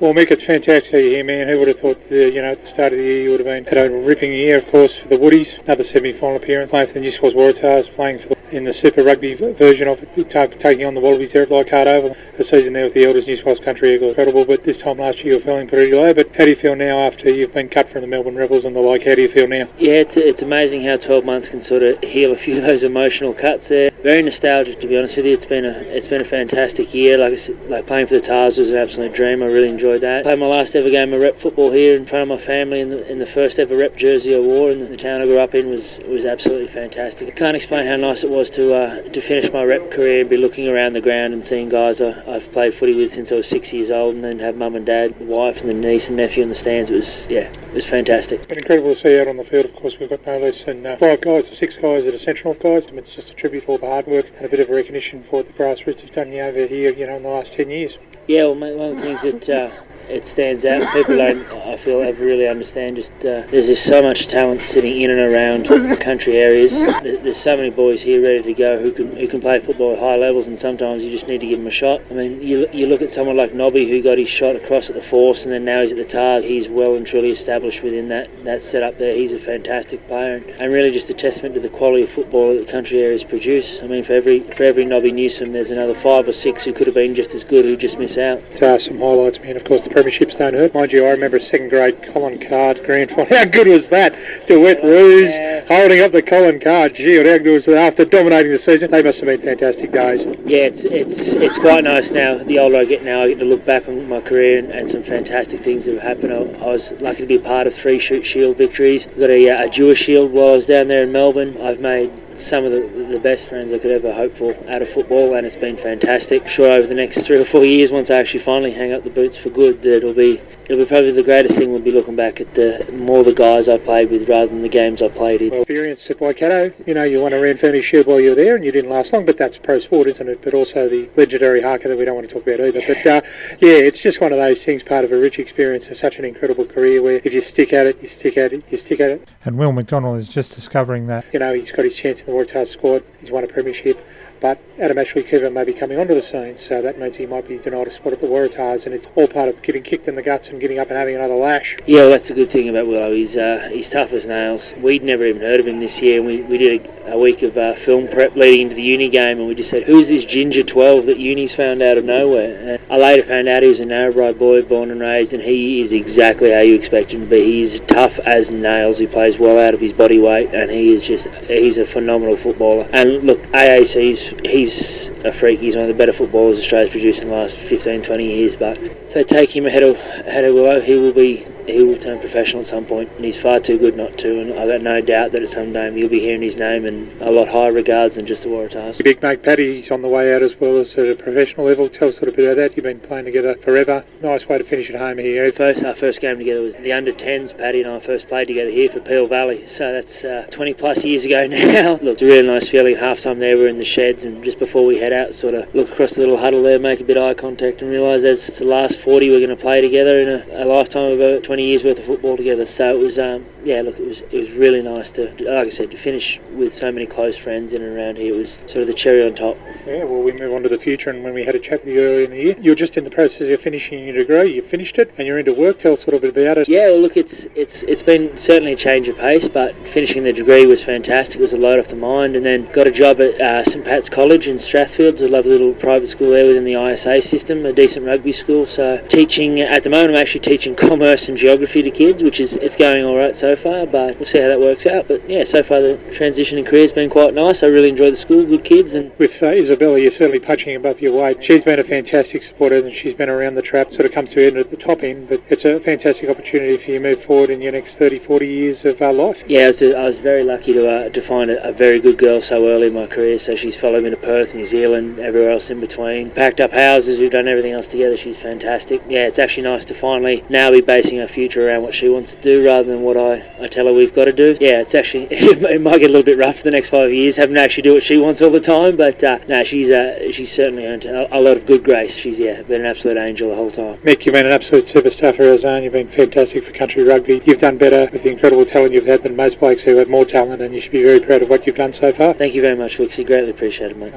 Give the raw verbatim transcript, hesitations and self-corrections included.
Well, Mick, it's fantastic to hear, man. Who would have thought, the, you know, at the start of the year you would have been had a ripping year, of course, for the Woodies. Another semi-final appearance, playing for the New South Wales Waratahs, playing for the, in the Super Rugby version of it, taking on the Wallabies there at Leichhardt Oval. A season there with the Elders New South Wales Country Eagles. Incredible, but this time last year you were feeling pretty low. But how do you feel now after you've been cut from the Melbourne Rebels and the like? How do you feel now? Yeah, it's, it's amazing how twelve months can sort of heal a few of those emotional cuts there. Very nostalgic, to be honest with you. It's been a it's been a fantastic year. Like I said, like playing for the Tars was an absolute dream. I really enjoyed that. Played my last ever game of rep football here in front of my family in the, in the first ever rep jersey I wore, and the town I grew up in was was absolutely fantastic. I can't explain how nice it was to uh, to finish my rep career and be looking around the ground and seeing guys I, I've played footy with since I was six years old, and then have mum and dad, the wife and the niece and nephew in the stands. It was yeah, it was fantastic. It's been incredible to see out on the field. Of course, we've got no less than uh, five guys or six guys that are Central guys. It's just a tribute to all the hard work and a bit of a recognition for what the grassroots have done over here, you know, in the last ten years. Yeah, well, mate, one of the things that uh, it stands out, people don't, I feel, ever really understand. Just uh, there's just so much talent sitting in and around country areas. There's so many boys here ready to go who can who can play football at high levels, and sometimes you just need to give them a shot. I mean, you you look at someone like Nobby, who got his shot across at the Force, and then now he's at the Tars. He's well and truly established within that that setup there. He's a fantastic player, and, and really just a testament to the quality of football that the country areas produce. I mean, for every for every Nobby Newsome, there's another five or six who could have been just as good who just miss out. Uh, some highlights, man. Of course, the premierships don't hurt. Mind you, I remember a second grade Colin Card grand final. How good was that? DeWitt Ruse yeah. holding up the Colin Card. Gee, how good was that? After dominating the season, they must have been fantastic days. Yeah, it's it's it's quite nice now. The older I get now, I get to look back on my career and, and some fantastic things that have happened. I, I was lucky to be a part of three Shoot Shield victories. I got a, a Jewish Shield while I was down there in Melbourne. I've made some of the, the best friends I could ever hope for out of football, and it's been fantastic. I'm sure over the next three or four years, once I actually finally hang up the boots for good, that it'll be it'll be probably the greatest thing. We'll be looking back at the more the guys I played with rather than the games I played in. Well, experience at Waikato, you know, you won a Ranfurny Shield while you were there, and you didn't last long, but that's pro sport, isn't it? But also the legendary haka that we don't want to talk about either. But uh, yeah, it's just one of those things, part of a rich experience of such an incredible career where if you stick at it, you stick at it, you stick at it. And Will McDonald is just discovering that, you know, he's got his chance in the Waratahs squad. He's won a premiership, but Adam Ashley Cooper may be coming onto the scene, so that means he might be denied a spot at the Waratahs, and it's all part of getting kicked in the guts and getting up and having another lash. Yeah, well, that's the good thing about Willow. He's uh, he's tough as nails. We'd never even heard of him this year, and we, we did a, a week of uh, film prep leading into the uni game, and we just said, who's this ginger twelve that uni's found out of nowhere? And I later found out he was a Narrabri boy, born and raised, and he is exactly how you expect him to be. He's tough as nails. He plays well out of his body weight, and he is just he's a phenomenal footballer. And look, A A C's he's a freak. He's one of the better footballers Australia's produced in the last fifteen, twenty years. But if they take him ahead of ahead of Willow, he will be he will turn professional at some point, and he's far too good not to. And I've got no doubt that at some time you'll be hearing his name in a lot higher regards than just the Waratahs. Your big mate Paddy's on the way out as well as at a professional level. Tell us a little bit about that. You've been playing together forever. Nice way to finish at home here. First, our first game together was the under tens. Paddy and I first played together here for Peel Valley, so that's uh, twenty plus years ago now. Look, it's a really nice feeling. Half time there, we're in the sheds, and just before we head out, sort of look across the little huddle there, make a bit of eye contact, and realise that it's the last forty we're going to play together in a, a lifetime of about twenty years worth of football together. So it was, um, yeah, look, it was it was really nice to, like I said, to finish with so many close friends in and around here. It was sort of the cherry on top. Yeah, well, we move on to the future, and when we had a chat with you earlier in the year, you're just in the process of finishing your degree. You finished it, and you're into work. Tell us a little bit about it. Yeah, well, look, it's it's it's been certainly a change of pace, but finishing the degree was fantastic. It was a load off the mind, and then got a job at uh, St Pat's College in Strathfield. It's a lovely little private school there within the I S A system, a decent rugby school. So teaching at the moment, I'm actually teaching commerce and geography to kids, which is it's going all right so far, but we'll see how that works out. But yeah, so far the transition in career has been quite nice. I really enjoy the school, good kids. And with uh, Isabella, you're certainly punching above your weight. She's been a fantastic supporter, and she's been around the trap, sort of comes to end at the top end, but it's a fantastic opportunity for you to move forward in your next thirty, forty years of uh, life. Yeah, I was, I was very lucky to uh, to find a, a very good girl so early in my career. So she's followed me to Perth, New Zealand, everywhere else in between. Packed up houses, we've done everything else together. She's fantastic. Yeah, it's actually nice to finally now be basing our future around what she wants to do rather than what I, I tell her we've got to do. Yeah, it's actually, it might get a little bit rough for the next five years, having to actually do what she wants all the time, but uh, no, she's uh, she's certainly earned a, a lot of good grace. She's, yeah, been an absolute angel the whole time. Mick, you've been an absolute superstar for our zone. You've been fantastic for country rugby. You've done better with the incredible talent you've had than most blokes who have more talent, and you should be very proud of what you've done so far. Thank you very much, Wixie. Greatly appreciated, mate.